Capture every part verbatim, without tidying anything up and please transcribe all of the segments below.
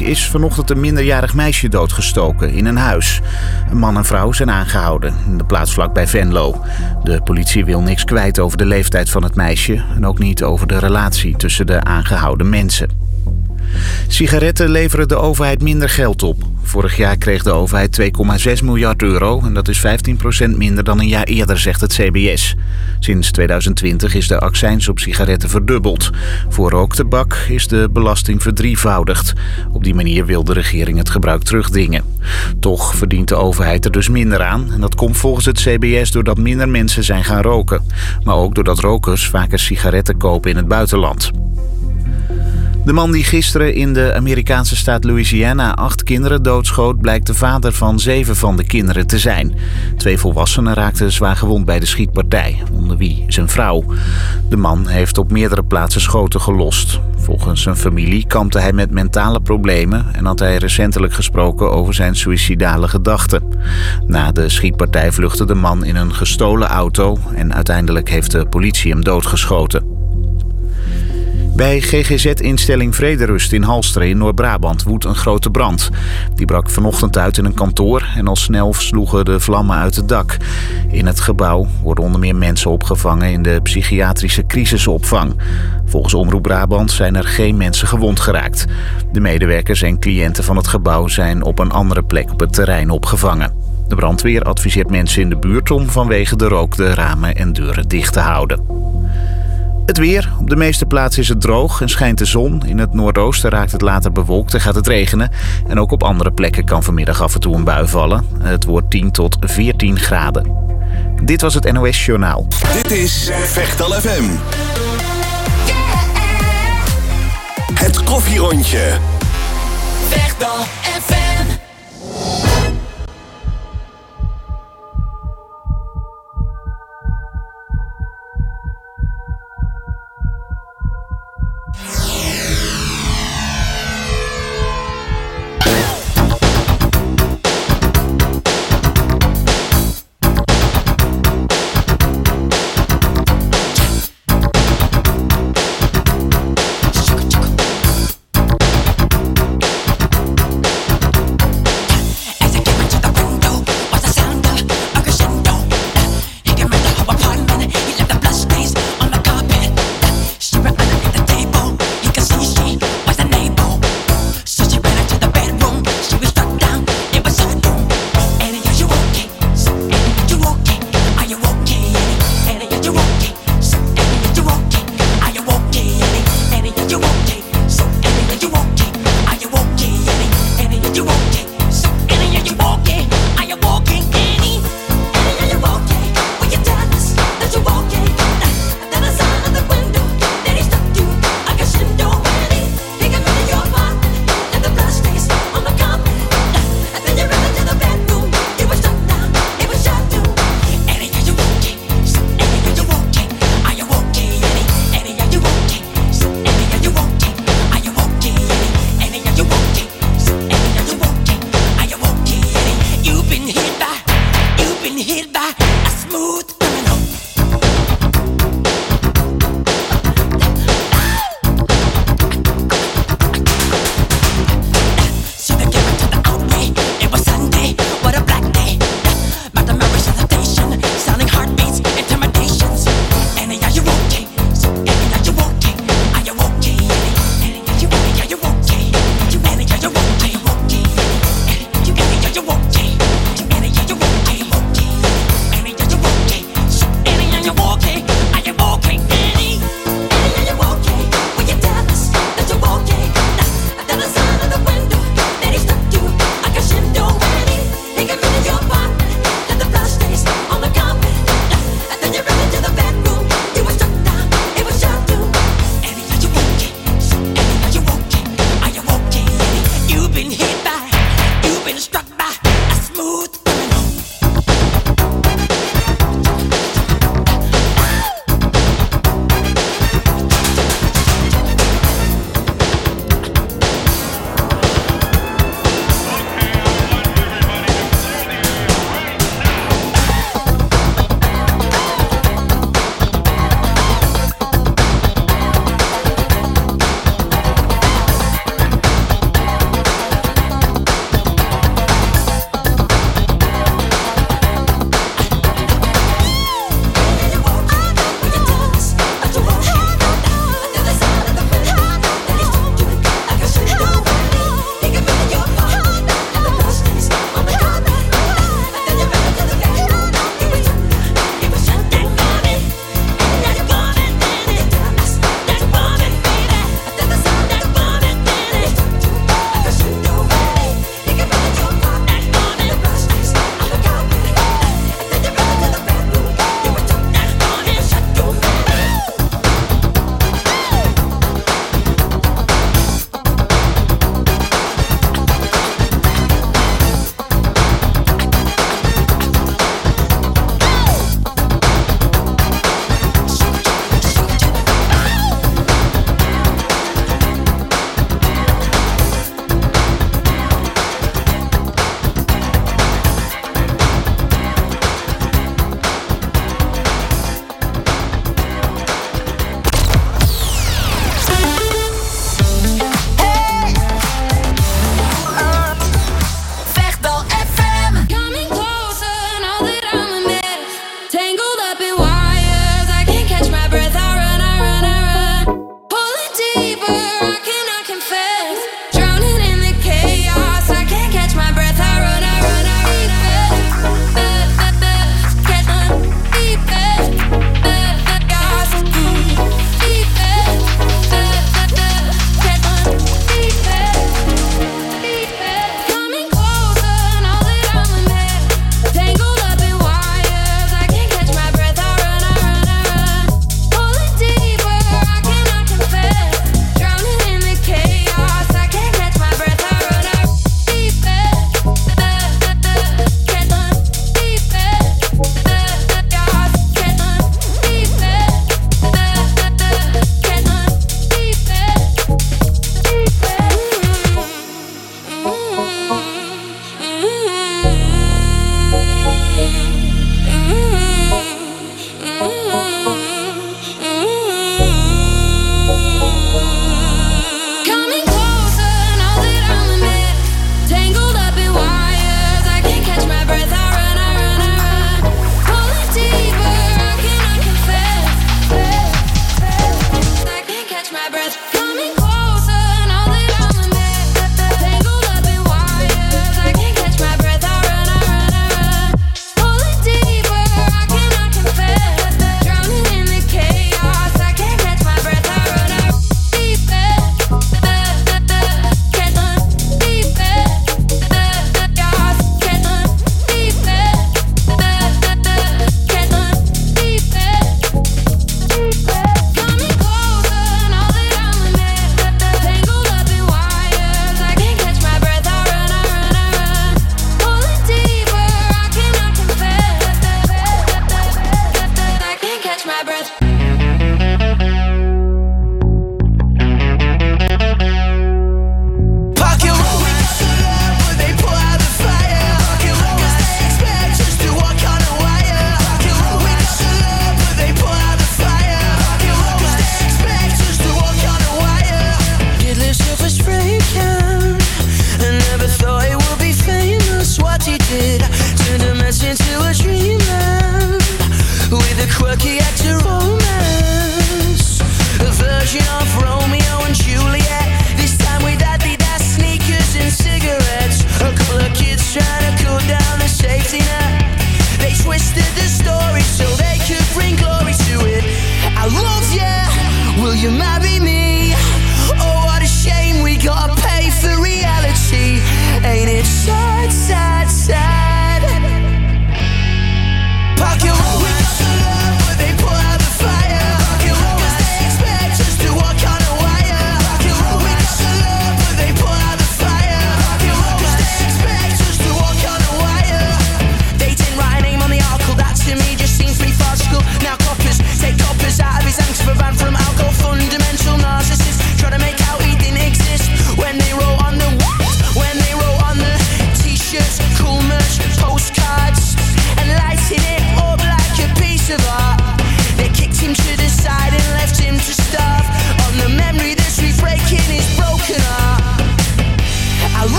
is vanochtend een minderjarig meisje doodgestoken in een huis. Een man en vrouw zijn aangehouden in de plaats vlakbij Venlo. De politie wil niks kwijt over de leeftijd van het meisje en ook niet over de relatie tussen de aangehouden mensen. Sigaretten leveren de overheid minder geld op. Vorig jaar kreeg de overheid twee komma zes miljard euro en dat is vijftien procent minder dan een jaar eerder, zegt het C B S. Sinds tweeduizend twintig is de accijns op sigaretten verdubbeld. Voor rooktabak is de belasting verdrievoudigd. Op die manier wil de regering het gebruik terugdringen. Toch verdient de overheid er dus minder aan. En dat komt volgens het C B S doordat minder mensen zijn gaan roken. Maar ook doordat rokers vaker sigaretten kopen in het buitenland. De man die gisteren in de Amerikaanse staat Louisiana acht kinderen doodschoot, blijkt de vader van zeven van de kinderen te zijn. Twee volwassenen raakten zwaar gewond bij de schietpartij, onder wie zijn vrouw. De man heeft op meerdere plaatsen schoten gelost. Volgens zijn familie kampte hij met mentale problemen en had hij recentelijk gesproken over zijn suïcidale gedachten. Na de schietpartij vluchtte de man in een gestolen auto en uiteindelijk heeft de politie hem doodgeschoten. Bij G G Z-instelling Vrederust in Halsteren in Noord-Brabant woedt een grote brand. Die brak vanochtend uit in een kantoor en al snel sloegen de vlammen uit het dak. In het gebouw worden onder meer mensen opgevangen in de psychiatrische crisisopvang. Volgens Omroep Brabant zijn er geen mensen gewond geraakt. De medewerkers en cliënten van het gebouw zijn op een andere plek op het terrein opgevangen. De brandweer adviseert mensen in de buurt om vanwege de rook de ramen en deuren dicht te houden. Het weer. Op de meeste plaatsen is het droog en schijnt de zon. In het noordoosten raakt het later bewolkt en gaat het regenen. En ook op andere plekken kan vanmiddag af en toe een bui vallen. Het wordt tien tot veertien graden. Dit was het N O S Journaal. Dit is Vechtal F M. Het koffierondje. Vechtal F M.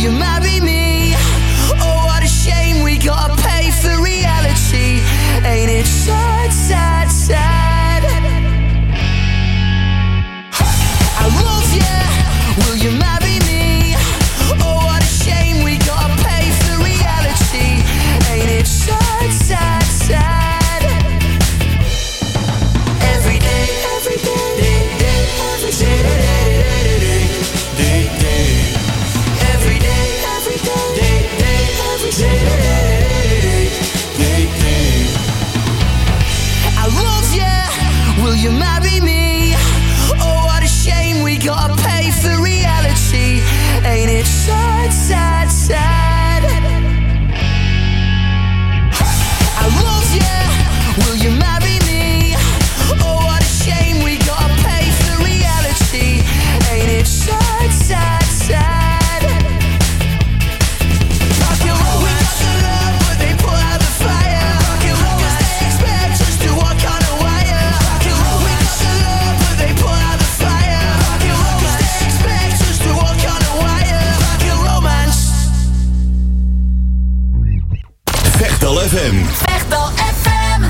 you marry me? Oh, what a shame we gotta pay for reality. Ain't it sad, sad, sad? I love you, will you marry me? Oh, what a shame we gotta pay for reality. Ain't it sad, sad, sad? Every day, every day, day, day, every day, day, day, day. Every day, every day, day, day, every day, day, day. I love you, will you marry me? Oh, what a shame we gotta pay for reality. Ain't it sad, sad, sad? I love you, will you marry me? Oh, what a shame we gotta pay for reality. Ain't it sad, sad, sad? Rock and roll, we got the love, but they put out the fire. Rock and roll, 'cause they expect us to walk on a wire. Rock and roll, we got the love, but they put out the fire. Rock and roll, 'cause they expect us to walk on a wire. Rock and romance. Vechtal F M. Vechtal F M.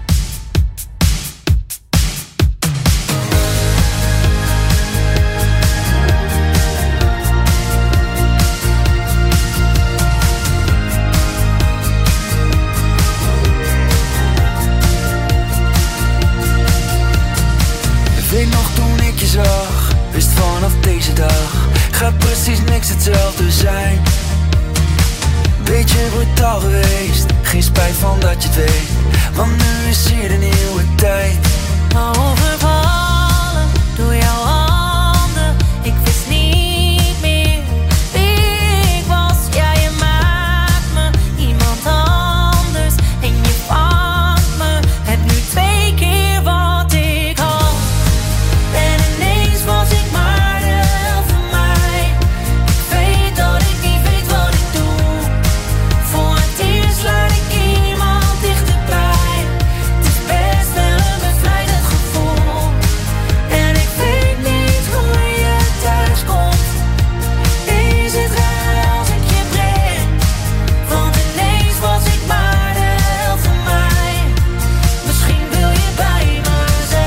Weet nog toen ik je zag, wist vanaf deze dag gaat precies niks hetzelfde zijn. Beetje brutaal geweest, geen spijt van dat je het weet, want nu is hier de nieuwe tijd. Overvallen door jouw handen, ik wist niet meer wie ik was. Ja, je maakt me iemand anders en je vangt me. Heb nu twee keer wat ik had en ineens was ik maar de helft van mij. Ik weet dat ik niet weet wat ik doe. Voor het eerst laat ik iemand dichterbij. Het is best wel een bevrijdend gevoel. En ik weet niet hoe je thuis komt. Is het raar als ik je breng? Want ineens was ik maar de helft van mij. Misschien wil je bij me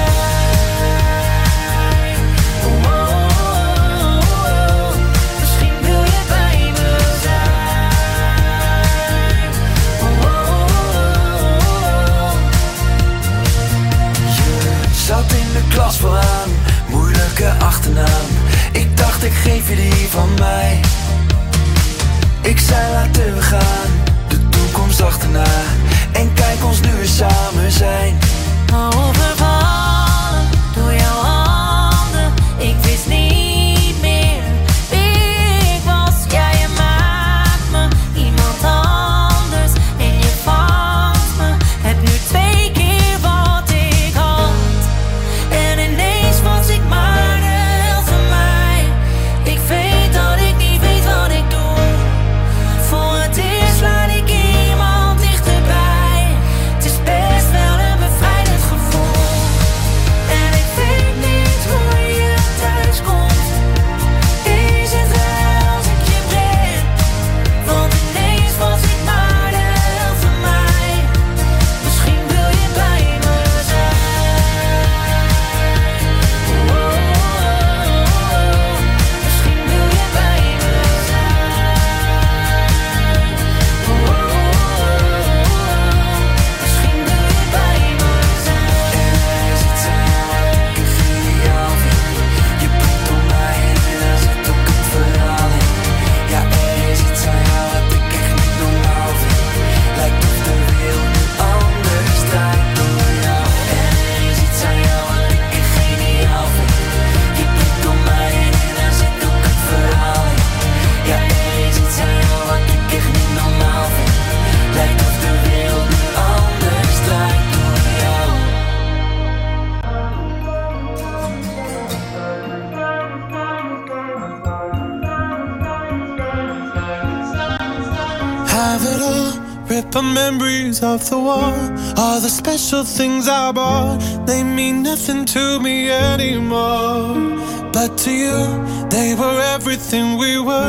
zijn. Oh, oh, oh, oh. Misschien wil je bij me zijn. Oh, oh, oh, oh. Je zat in de klas vooraan, moeilijke achternaam. Ik dacht ik geef je die van mij. Ik zei laten we gaan, de toekomst achterna. En kijk ons nu weer samen zijn. Overvallen door jouw handen, ik wist niet meer wie ik was. Ja, je maakt me iemand anders en je vangt me. Heb nu twee keer wat ik had en ineens was ik maar de helft van mij. Ik weet dat ik niet weet wat ik doe. Voor het eerst laat ik iemand dichterbij. Het is best wel een bevrijdend gevoel. En ik weet niet hoe je thuis komt. Is het raar als ik je breng? Want ineens was ik maar de helft van mij. Misschien wil je bij me zijn. Oh, oh, oh, oh. Misschien wil je bij me zijn. Oh, oh, oh, oh. Misschien wil je bij me zijn. Er is iets aan jou wat ik geniaal vind. Je bent door mij en daar zit ook het verhaal in. Ja, er is iets aan jou wat ik echt niet normaal vind. Lijkt of de wereld nu anders draait door jou. Er is iets aan jou wat ik echt geniaal vind. Je bent door mij en daar zit ook het verhaal in. Ja, er is iets aan jou wat ik echt niet normaal vind. Lijkt of de wereld nu anders draait door jou. Have it all, rip the memories of the war. All the special things I bought, they mean nothing to me anymore. But to you, they were everything we were.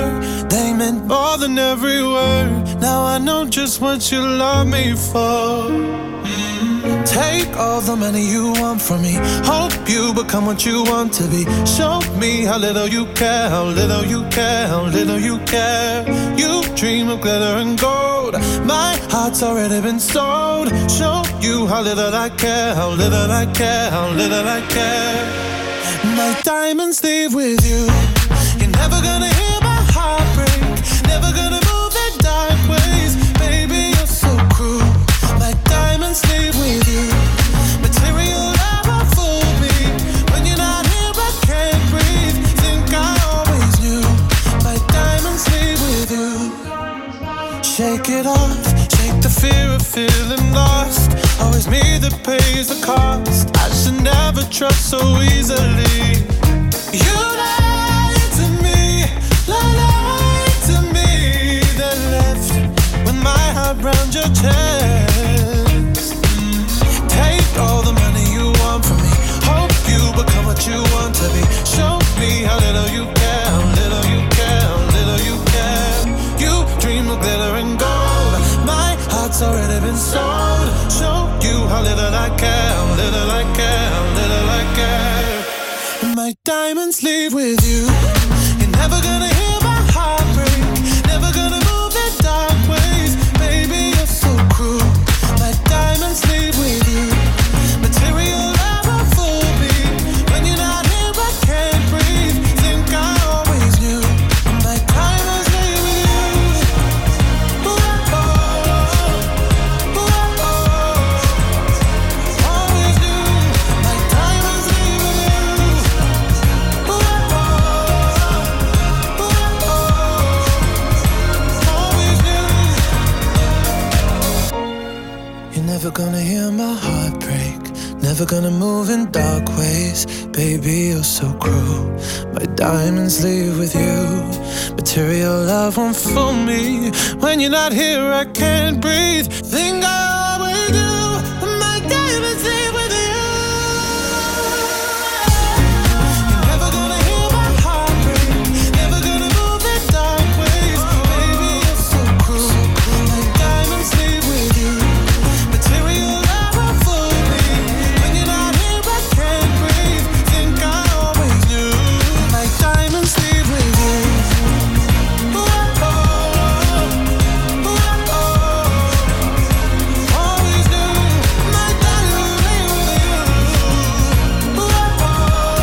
They meant more than every word. Now I know just what you love me for. Mm. Take all the money you want from me. Hope you become what you want to be. Show me how little you care, how little you care, how little you care. You dream of glitter and gold. My heart's already been sold. Show you how little I care, how little I care, how little I care. My diamonds leave with you. You're never gonna hear my heart break. Never gonna move in dark ways. Baby, you're so cruel. My diamonds leave with you. Material never fooled me. When you're not here, I can't breathe. Think I always knew. My diamonds leave with you. Shake it off. Shake the fear of feeling lost. Always me that pays the cost. I should never trust so easily. You lied to me, lied to me. Then left with my heart round your chest. Mm. Take all the money you want from me. Hope you become what you want to be. Show me how little you care, how little you care, how little you care. You dream of glitter and gold. My heart's already been sold. Show you how little I care, how little I care, how little I care. And my diamonds leave with you. You're never gonna hear my heart break. Never gonna move in dark ways. Baby, you're so cruel. My diamonds leave with you. Material never fooled me. When you're not here, I can't breathe. Think I always knew. My diamonds leave with you. Ooh, oh, ooh, oh, always knew. My diamonds leave with you. Ooh, oh, ooh, oh, always knew. You're never gonna hear my heart break. Never gonna move in dark ways. Baby, you're so cruel. My diamonds leave with you. Material love won't fool me. When you're not here, I can't breathe. Think I always do. My diamonds leave with you. You're never gonna hear my heart break. Never gonna move in dark ways. Baby, you're so cruel. My diamonds leave with you. Material never fooled me. When you're not here, I can't breathe. Think I always knew. My diamonds leave with you. Ooh, oh, ooh, oh, always knew. My diamonds leave with you. Ooh, oh, ooh, oh,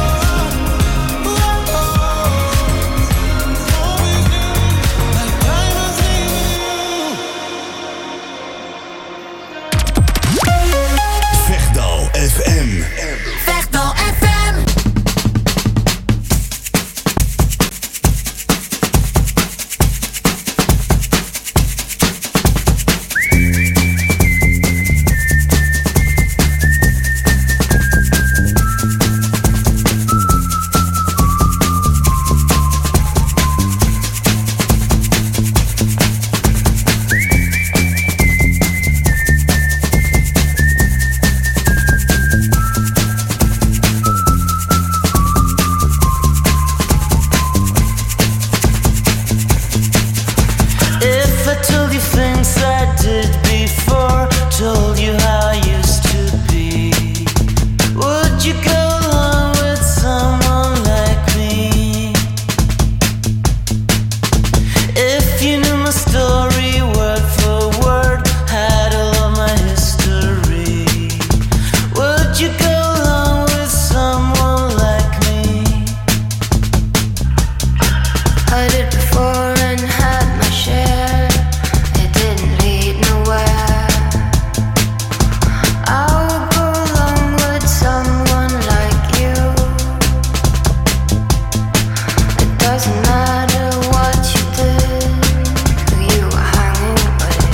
always knew. My diamonds leave with you. Vechtdal F M. Vechtdal F M. If I told you things I did before, told you how I used to be, would you go along with someone like me? If you knew my story word for word, had all of my history, would you go along with someone like me? I did before and had my share. It didn't lead nowhere. I would go along with someone like you. It doesn't matter what you did, who you were hanging with.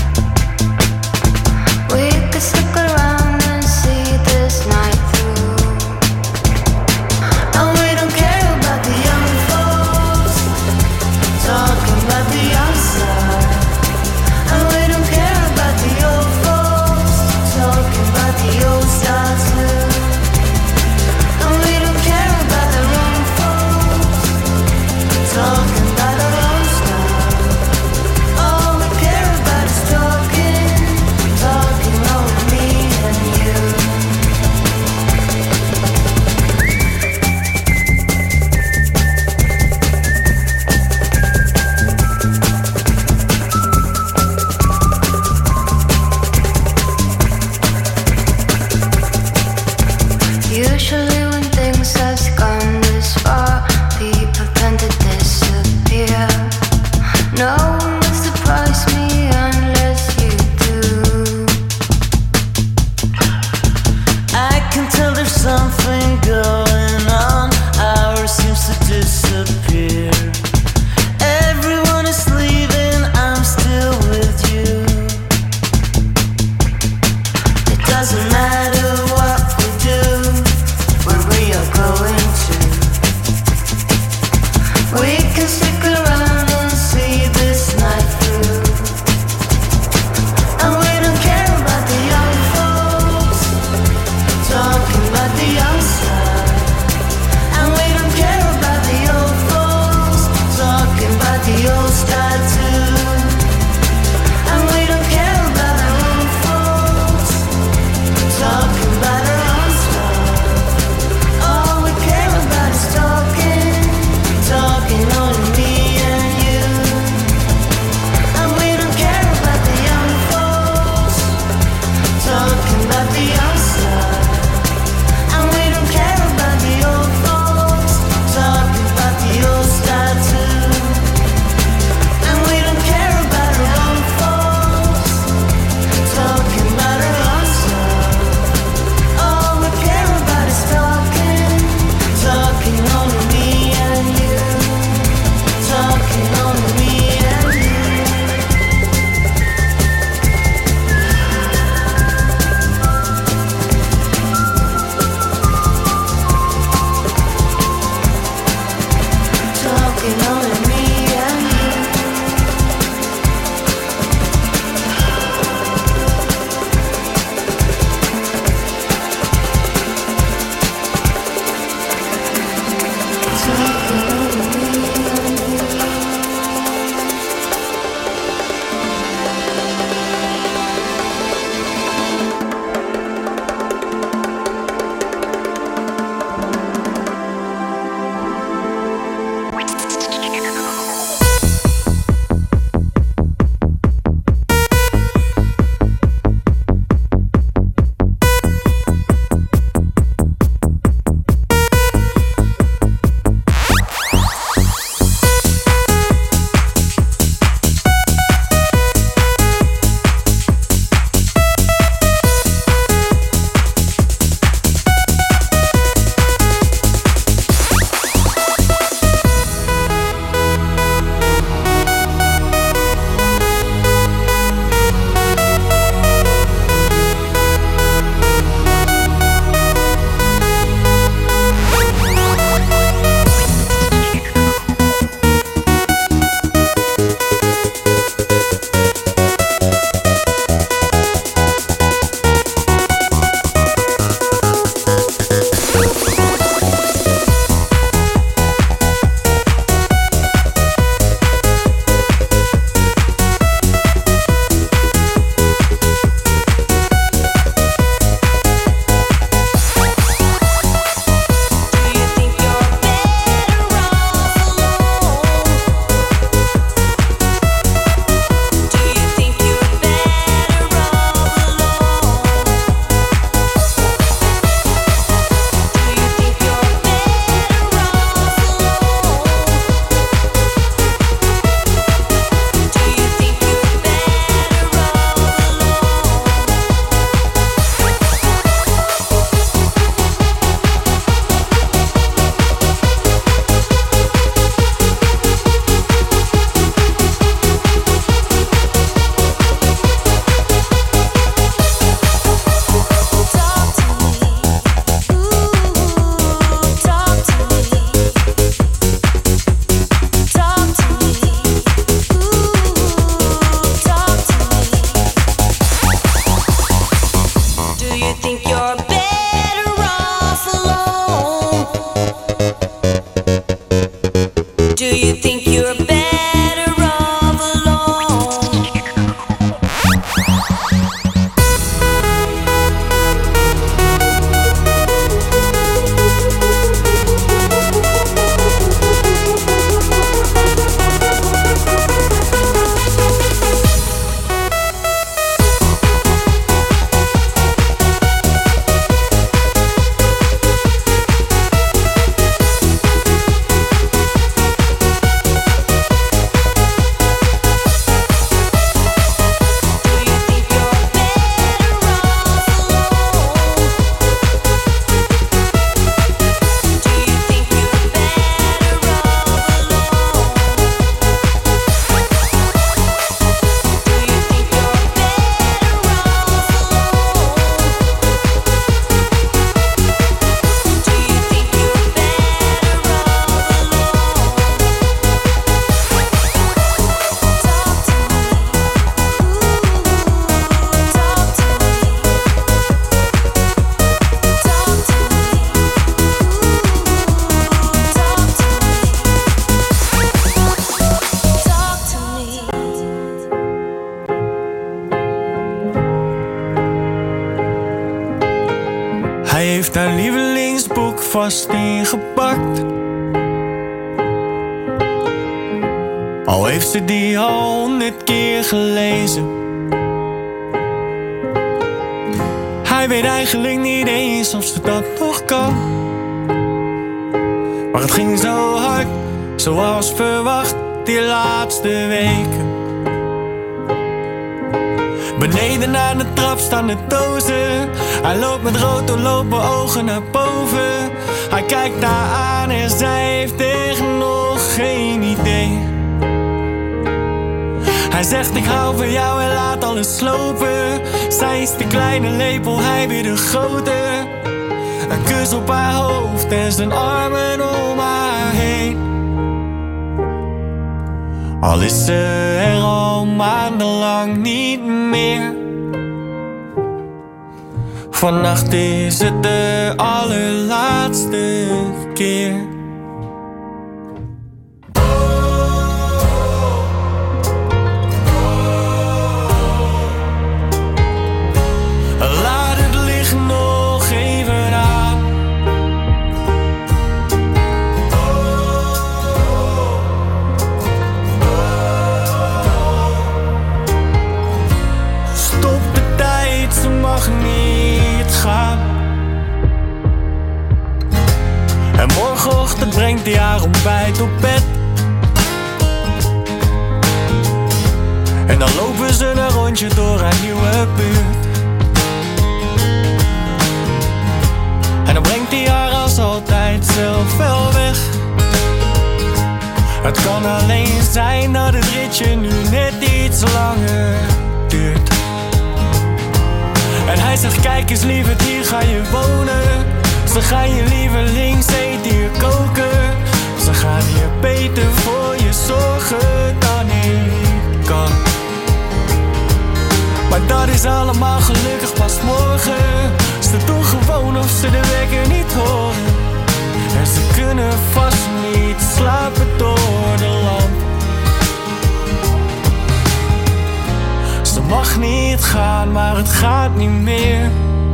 We could stick around and see this night through. And we don't care about the young folks. haar lievelingsboek vast ingepakt. Al heeft ze die al honderd keer gelezen. Hij weet eigenlijk niet eens of ze dat nog kan. Maar het ging zo hard, zoals verwacht, die laatste weken. Beneden aan de trap staan de dozen. Hij loopt met rood doorlopen ogen naar boven. Hij kijkt haar aan en zij heeft echt nog geen idee. Hij zegt ik hou van jou en laat alles slopen. Zij is de kleine lepel, hij weer de grote. Een kus op haar hoofd en zijn armen om haar heen. Al is ze er al maandenlang niet meer. Vannacht is het de allerlaatste keer. Laat het licht nog even aan. Stop de tijd, ze mag niet gaan. En morgenochtend brengt hij haar ontbijt op bed. En dan lopen ze een rondje door haar nieuwe buurt. En dan brengt hij haar als altijd zelf wel weg. Het kan alleen zijn dat het ritje nu net iets langer duurt. En hij zegt kijk eens lieverd, hier ga je wonen. Ze gaan je lievelingseten hier koken. Ze gaan hier beter voor je zorgen dan ik kan. Maar dat is allemaal gelukkig pas morgen. Ze doen gewoon of ze de wekker niet horen. En ze kunnen vast niet slapen door de lamp. Ze mag niet gaan, maar het gaat niet meer.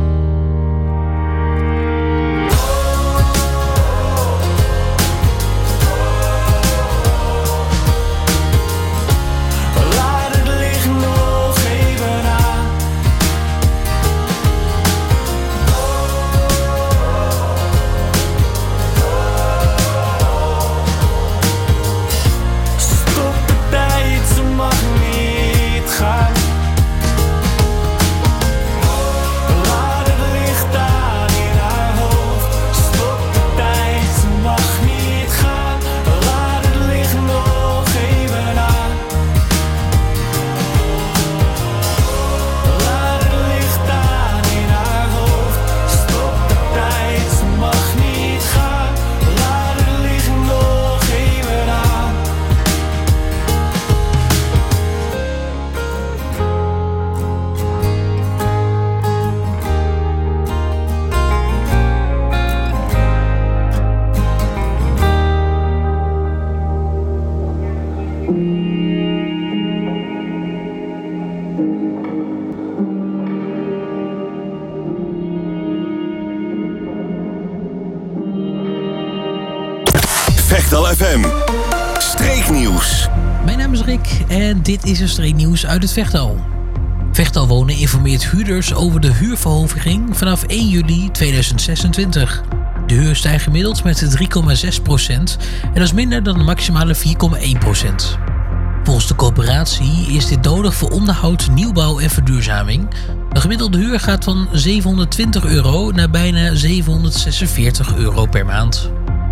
Vechtal F M. Streeknieuws. Mijn naam is Rick en dit is een streeknieuws uit het Vechtal. Vechtal Wonen informeert huurders over de huurverhoging vanaf één juli tweeduizend zesentwintig. De huur stijgt gemiddeld met drie komma zes procent en dat is minder dan de maximale vier komma één procent. Volgens de coöperatie is dit nodig voor onderhoud, nieuwbouw en verduurzaming. De gemiddelde huur gaat van zevenhonderdtwintig euro naar bijna zevenhonderdzesenveertig euro per maand.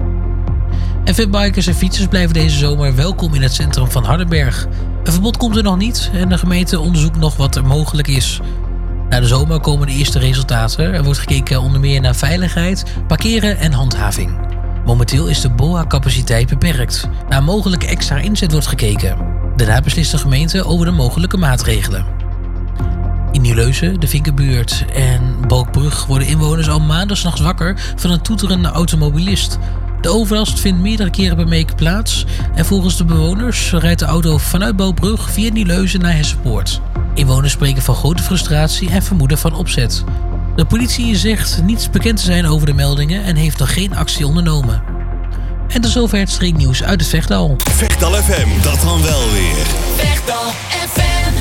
En fatbikers en fietsers blijven deze zomer welkom in het centrum van Hardenberg. Een verbod komt er nog niet en de gemeente onderzoekt nog wat er mogelijk is. Na de zomer komen de eerste resultaten. Er wordt gekeken onder meer naar veiligheid, parkeren en handhaving. Momenteel is de B O A-capaciteit beperkt. Naar mogelijke extra inzet wordt gekeken. Daarna beslist de gemeente over de mogelijke maatregelen. In Nieuwleusen, de Vinkenbuurt en Balkbrug worden inwoners al maanden 's nachts wakker van een toeterende automobilist. De overlast vindt meerdere keren per week plaats en volgens de bewoners rijdt de auto vanuit Balkbrug via Nieuwleusen naar Hessenpoort. Inwoners spreken van grote frustratie en vermoeden van opzet. De politie zegt niets bekend te zijn over de meldingen en heeft nog geen actie ondernomen. En tot zover het streeknieuws uit het Vechtdal. Vechtdal F M, dat dan wel weer. Vechtdal F M.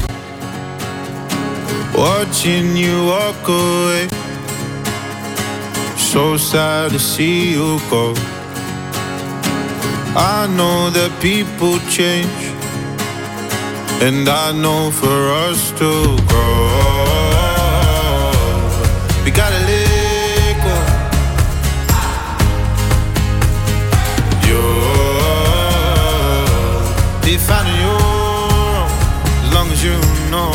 Watching you walk away, so sad to see you go. I know that people change, and I know for us to grow, we gotta let go. You're defining your own, as long as you know.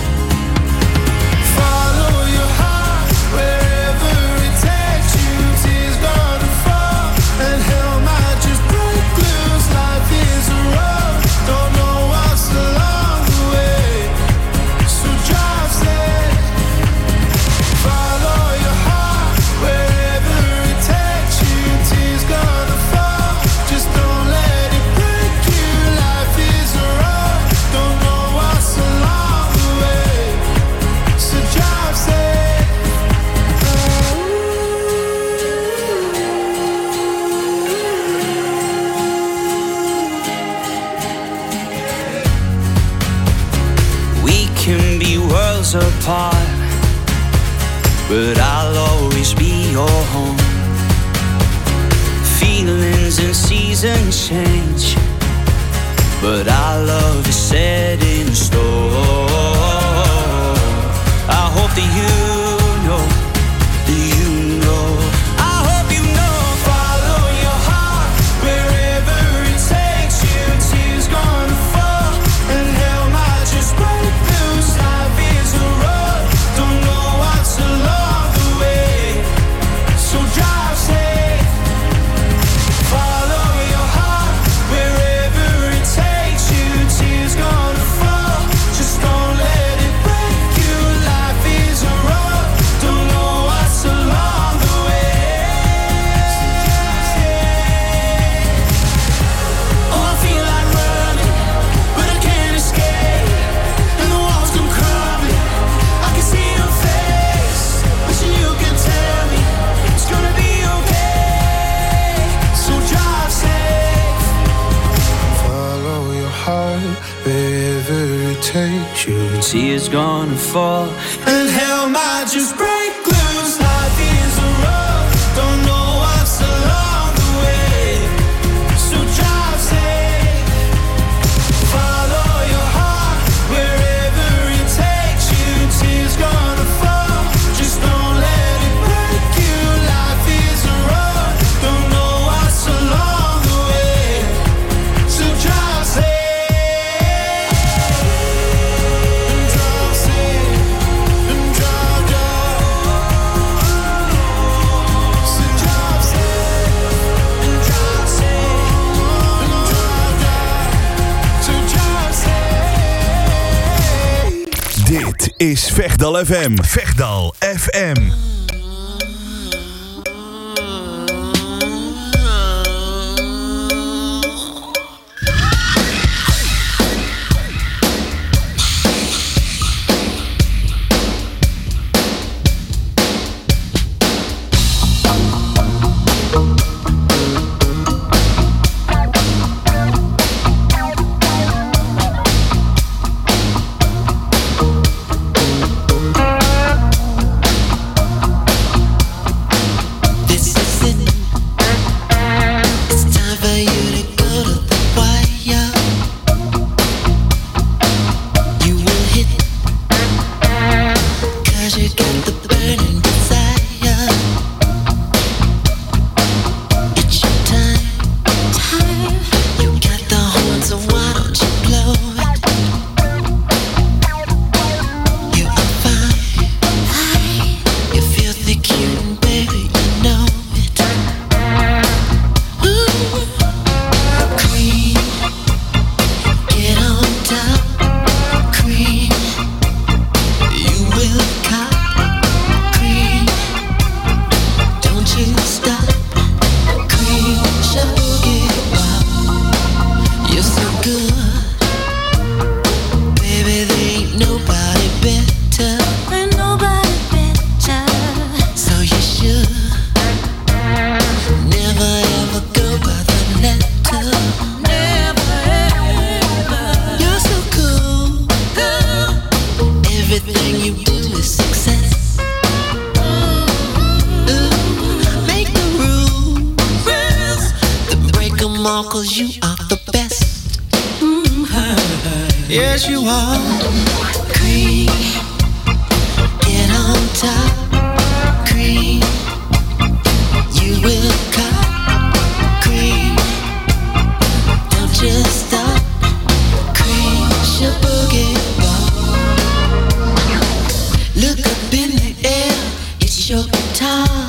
Apart, but I'll always be your home. Feelings and seasons change, but our love is set in stone. I hope that you know, that you know. I hope you know. Follow your heart wherever it takes you. Tears gonna fall and hell might just break loose. Life is a road, don't know what's along the way, so drive safe. Follow your heart wherever it takes you. Tears gonna fall, just don't let it break you. Life is a road, don't know what's along the way. Oh, I feel like running, but I can't escape, and the walls come crumbling. I can see your face, wishing you can tell me it's gonna be okay, so drive safe. Follow your heart wherever it takes you. Tears gonna fall and hell might just break loose. Life is a road, don't know what's along the way, so drive safe. Follow your heart wherever it takes you. Tears gonna fall, just don't let it break you. Life is a road, don't know what's along the way, so drive safe. And drive safe, and drive, drive. So drive safe, and drive safe, and drive, drive. So drive safe. Dit is Vechtdal F M. Vechtdal F M. 'cause you are the best. Mm-hmm. Yes, you are. Cream, get on top. Cream, you will cut. Cream, don't just stop. Cream, your boogie ball. Look up in the air, it's your time.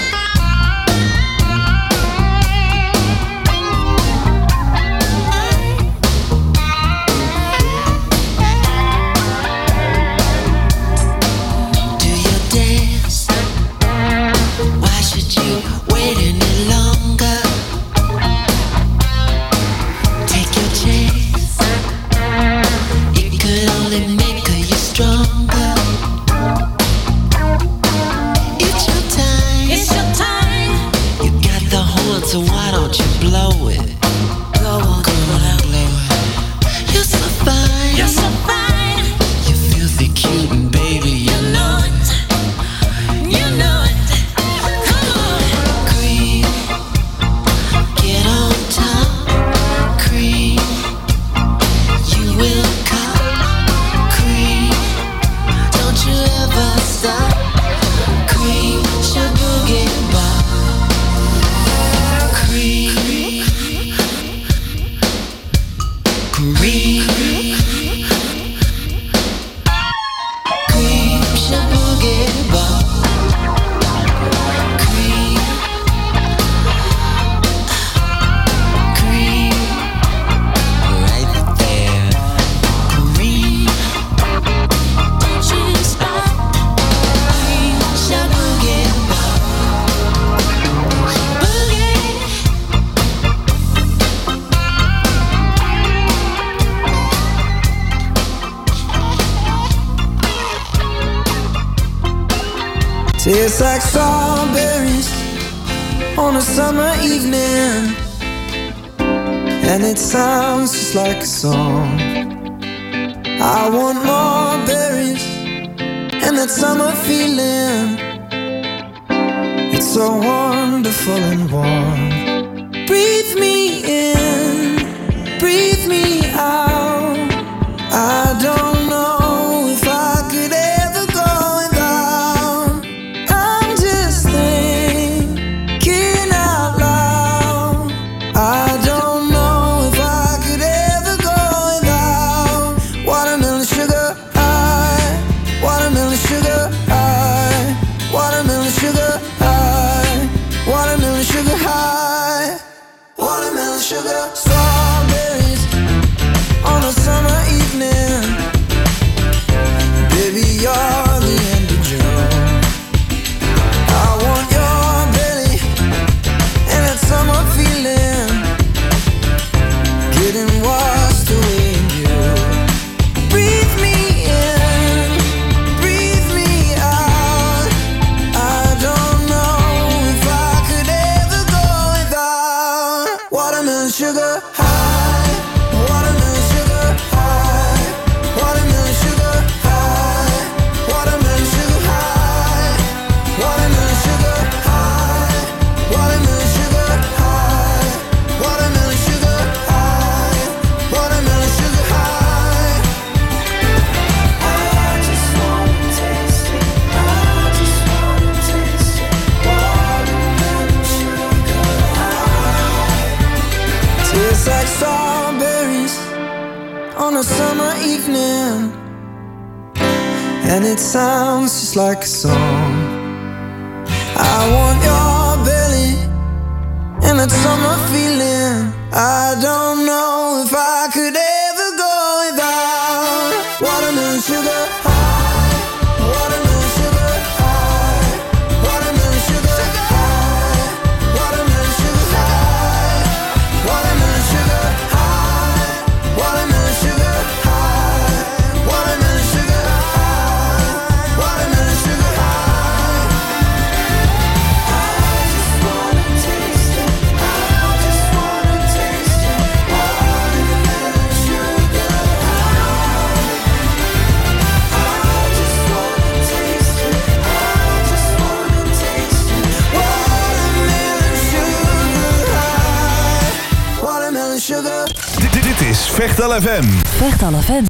So why don't you blow it? Go on, go on and blow it. You're so fine, you're so fine. You're filthy cute and baby, you know it. You know it. Come on, cream, get on top. Cream, you will come. Cream, don't you ever stop. Cream, your boogie bar. Cream, cream, cream, your boogie bar. Cream, cream, right there. Cream, don't you stop. Cream, your boogie bar. Boogie. Tastes like strawberries on a summer evening, and it sounds just like a song. I want more berries and that summer feeling. It's so wonderful and warm. Breathe me in, breathe me out. I don't know if I could ever go without. I'm just thinking out loud. I don't know if I could ever go without. Watermelon sugar high, watermelon sugar high, watermelon sugar high, watermelon sugar high, watermelon sugar. Strawberries on a summer evening. Baby, you're the end of June. I want your belly and that summer feeling, getting washed away in you. Breathe me in, breathe me out. I don't know if I could ever go without. Watermelon sugar high, watermelon sugar high, watermelon sugar high, watermelon sugar high, watermelon sugar high, watermelon sugar high, watermelon sugar high, watermelon sugar high. I just wanna taste it, I just wanna taste it, watermelon sugar high. Tastes like strawberries on a summer evening, and it sounds just like a song. I want your belly and that summer feeling. I don't know if I could ever go without. Watermelon sugar high, watermelon sugar high, watermelon sugar high, watermelon sugar high, watermelon sugar high, watermelon sugar high, watermelon sugar high, watermelon sugar high. I just wanna taste it, I just wanna taste it, watermelon Vechtal F M. Vechtal F M.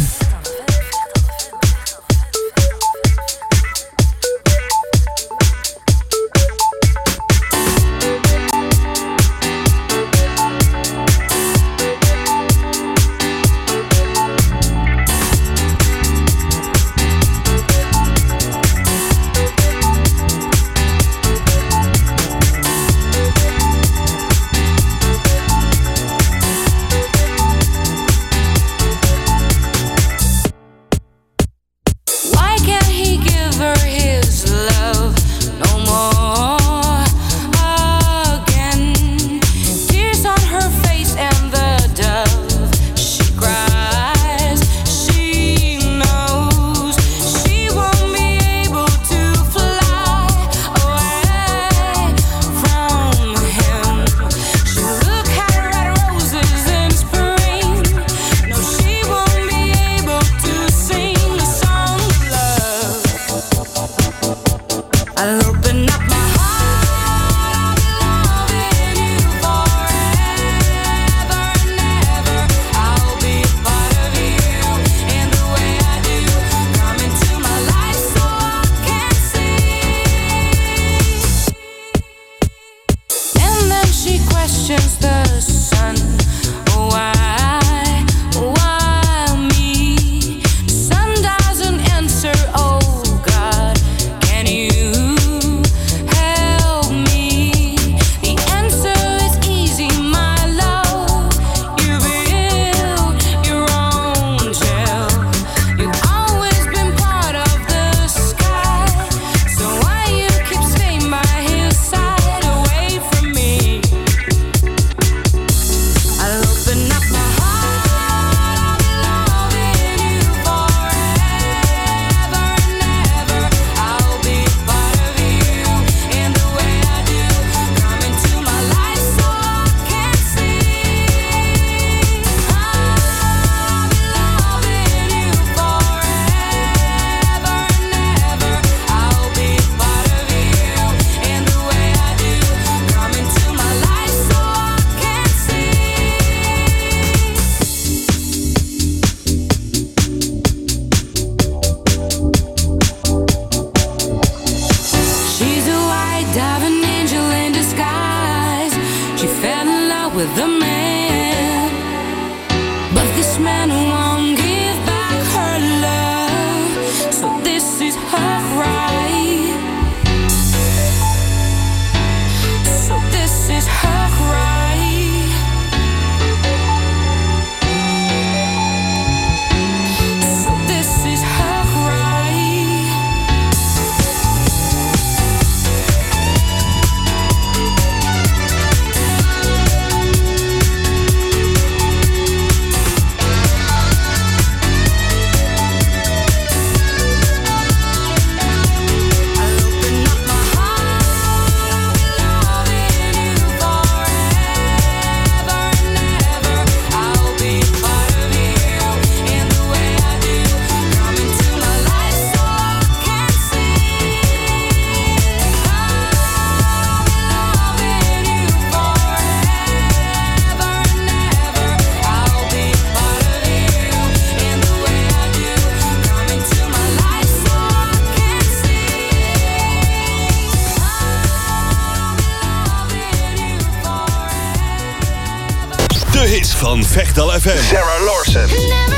Van Vechtal F M. Sarah Larson.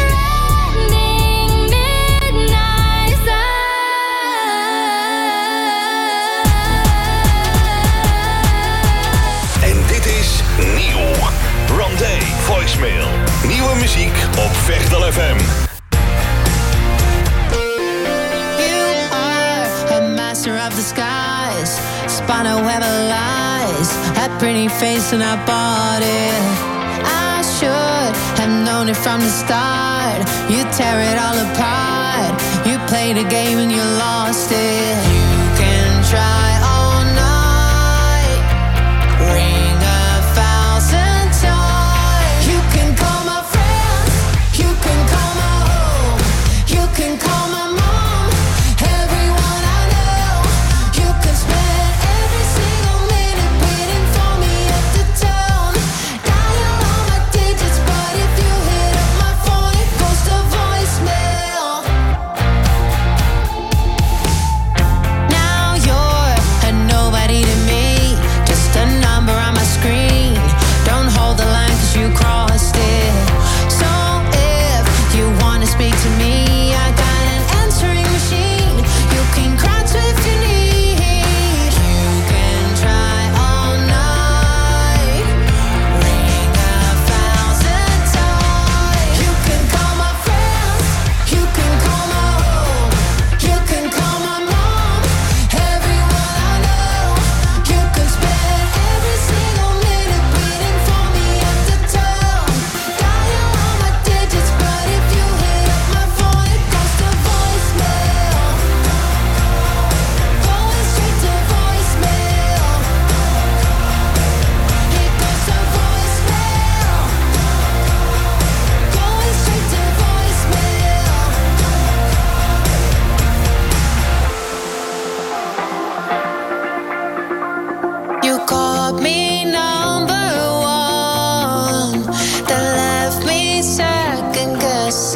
En dit is nieuw. Rondé voicemail. Nieuwe muziek op Vechtal F M. You are a master of the skies. Spun a web of lies. A pretty face and I bought it. I should have known it from the start. You tear it all apart. You played a game and you lost it. You can try all night. Ring a thousand times. You can call my friends. You can call my home. You can call my mom. Everyone I know. You can spend every single minute waiting for me at the tone. Dial all my digits, but if you hit up my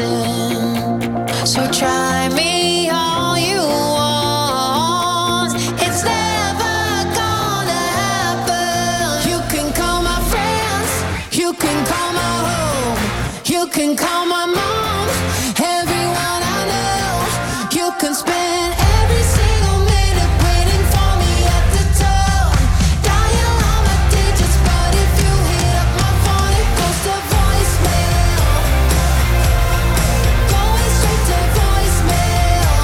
listen. So try me all you want. It's never gonna happen. You can call my friends, you can call my home, you can call my mom, everyone I know. You can spend every single minute waiting for me at the tone. Dial all my digits, but if you hit up my phone, it goes to voicemail. Going straight to voicemail.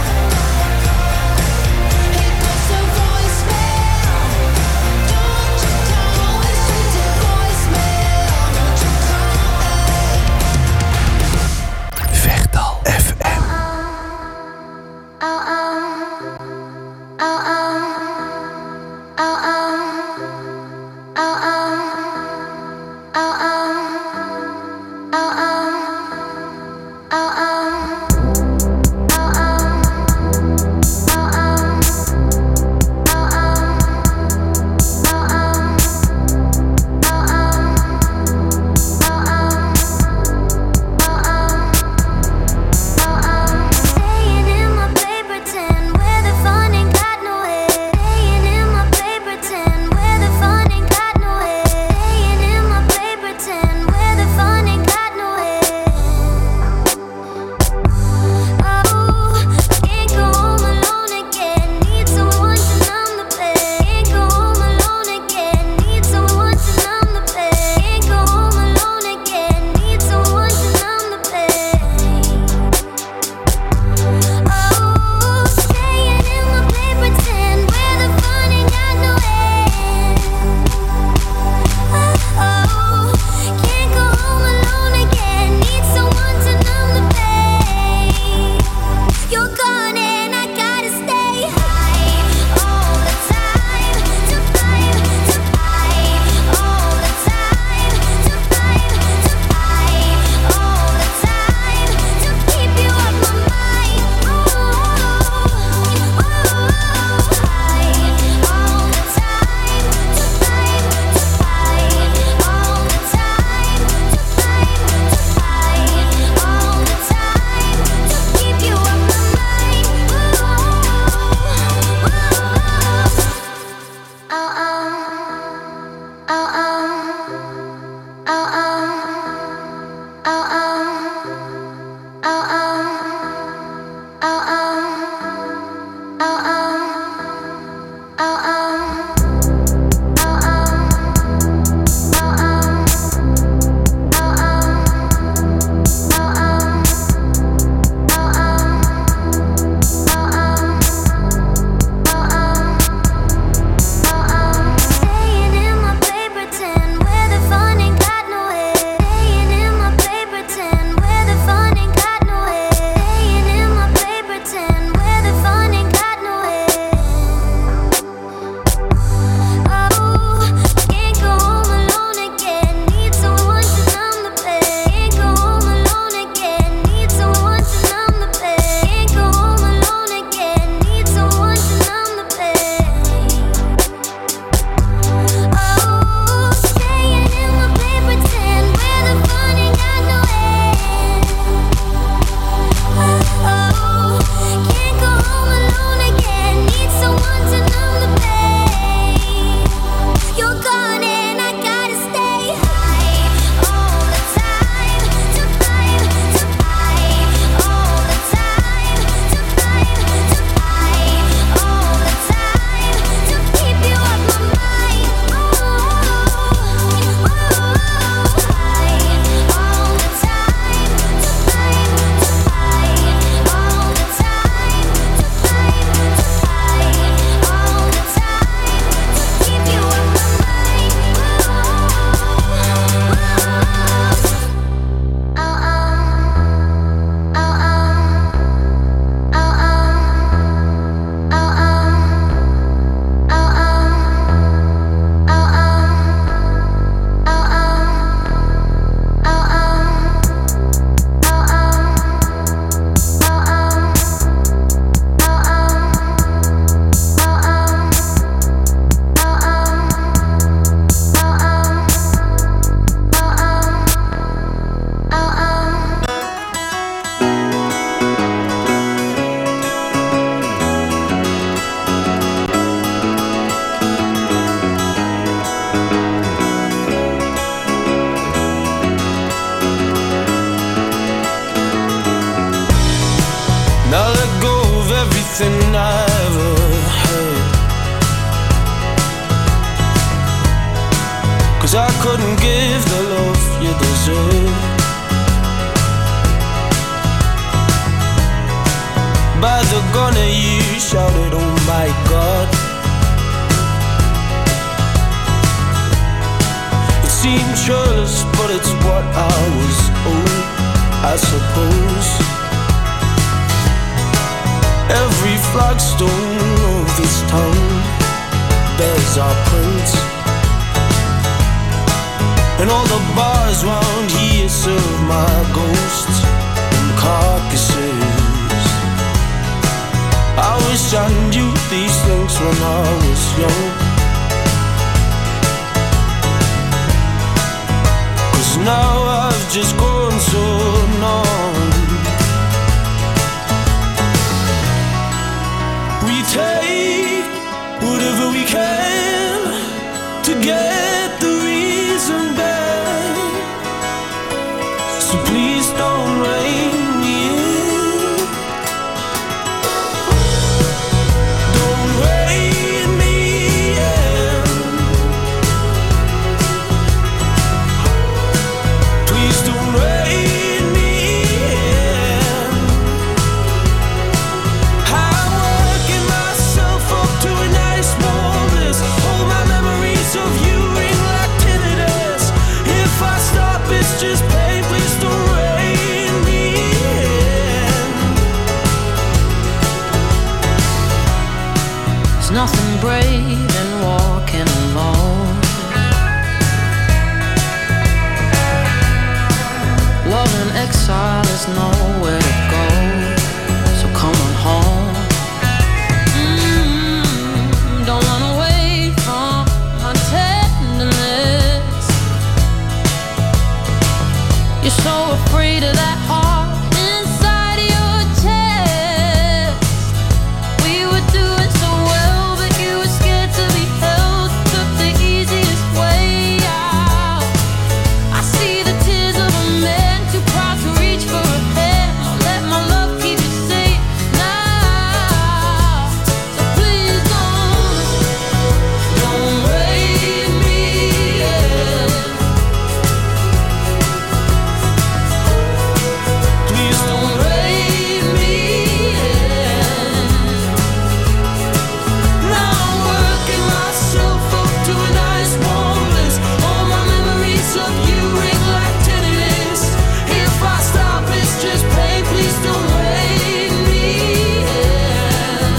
It goes to voicemail. Don't you call, going straight to voicemail. Don't you call, Vechtal F M. oh, oh, oh, oh, oh, oh, oh, oh, oh, oh, oh. Staying in my paper tin where the fun ain't got no head. Staying in my paper tin where the fun ain't got no head. Staying in my paper tin where the fun ain't got no head. answer. By the gunner you shouted, oh my God. It seemed churlish, but it's what I was owed, I suppose. Every flagstone of this town bears our prints, and all the bars round here serve my ghosts and carcasses. I wish I knew these things when I was young, 'cause now I've just grown so numb. We take whatever we can to get the reason back, so please don't rein me in. Don't rein me in. Please don't rein me in. I'm working myself up to a nice warm bliss. All my memories of you ring like tinnitus. If I stop, it's just pain. Please don't rein me in. There's nothing brave in walking alone. Love in exile is nowhere to go, so come on home. Mm, don't run away from my tenderness. You're so afraid of that heart inside your chest. We were doing so well, but you were scared to be held. Took the easiest way out. I see the tears of a man too proud to reach for a hand. I'll let my love keep you safe now. So please don't, don't rein me in. Please don't rein me in. Now I'm working myself up to a nice warm bliss. All my memories of you ring like tinnitus. If I stop, it's just pain. Please don't rein me in.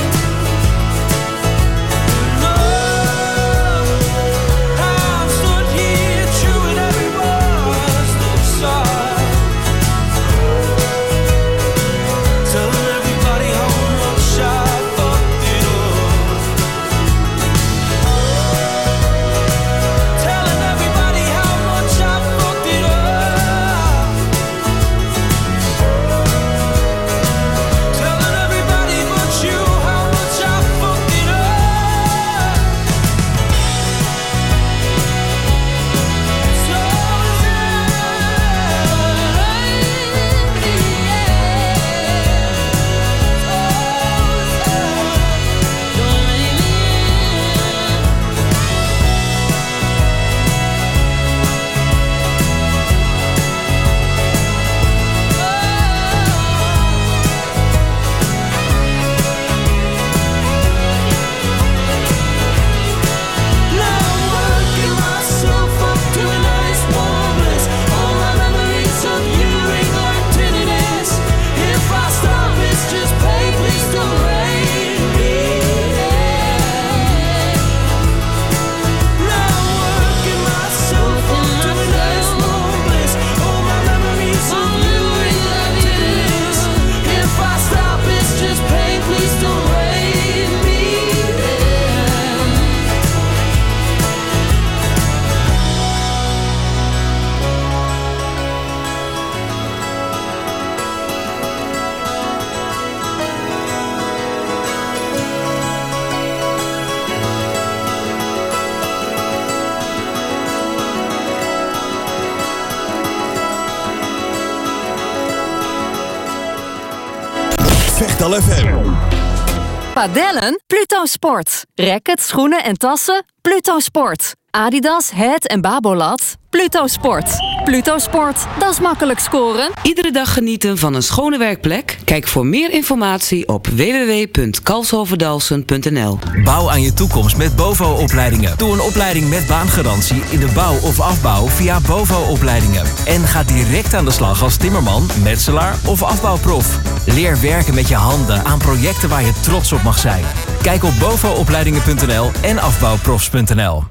No, I've stood here chewing every word inside, telling everybody how much I fucked it up. Telling everybody how much I fucked it up. Telling everybody but you how much I fucked it up. So now I'm working myself up to a nice warm bliss. All my memories of you ring like tinnitus. If I stop, it's just pain. Please don't rein me in. Now I'm working myself up to a nice warm bliss. All my memories of you ring like tinnitus. If I stop, it's just pain. Please don't rein me in. Vechtal F M. Padellen? Pluto Sport. Racket, schoenen en tassen? Pluto Sport. Adidas, Het en Babolat? Pluto Sport. Pluto Sport, dat is makkelijk scoren. Iedere dag genieten van een schone werkplek? Kijk voor meer informatie op w w w punt kalshoverdalsen punt n l. Bouw aan je toekomst met BOVO-opleidingen. Doe een opleiding met baangarantie in de bouw of afbouw via BOVO-opleidingen. En ga direct aan de slag als timmerman, metselaar of afbouwprof. Leer werken met je handen aan projecten waar je trots op mag zijn. Kijk op bovo opleidingen punt n l en afbouwprofs punt n l.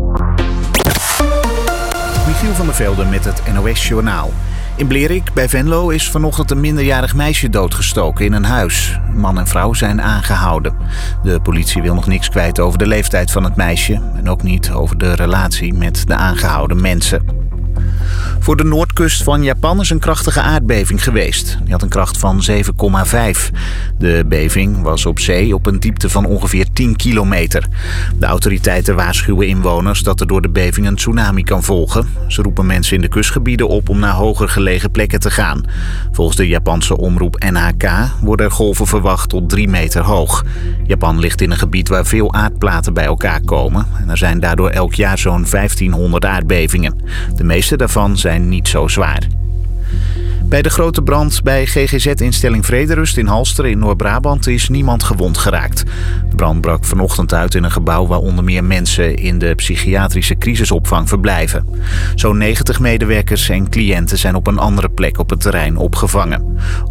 Michiel van der Velde met het N O S-journaal. In Blerik bij Venlo is vanochtend een minderjarig meisje doodgestoken in een huis. Man en vrouw zijn aangehouden. De politie wil nog niks kwijt over de leeftijd van het meisje en ook niet over de relatie met de aangehouden mensen. Voor de noordkust van Japan is een krachtige aardbeving geweest. Die had een kracht van zeven komma vijf. De beving was op zee op een diepte van ongeveer tien kilometer. De autoriteiten waarschuwen inwoners dat er door de beving een tsunami kan volgen. Ze roepen mensen in de kustgebieden op om naar hoger gelegen plekken te gaan. Volgens de Japanse omroep N H K worden er golven verwacht tot drie meter hoog. Japan ligt in een gebied waar veel aardplaten bij elkaar komen. En er zijn daardoor elk jaar zo'n vijftienhonderd aardbevingen. De meeste daarvan zijn niet zo zwaar. Bij de grote brand bij G G Z-instelling Vrederust in Halsteren in Noord-Brabant is niemand gewond geraakt. De brand brak vanochtend uit in een gebouw waar onder meer mensen in de psychiatrische crisisopvang verblijven. Zo'n negentig medewerkers en cliënten zijn op een andere plek op het terrein opgevangen.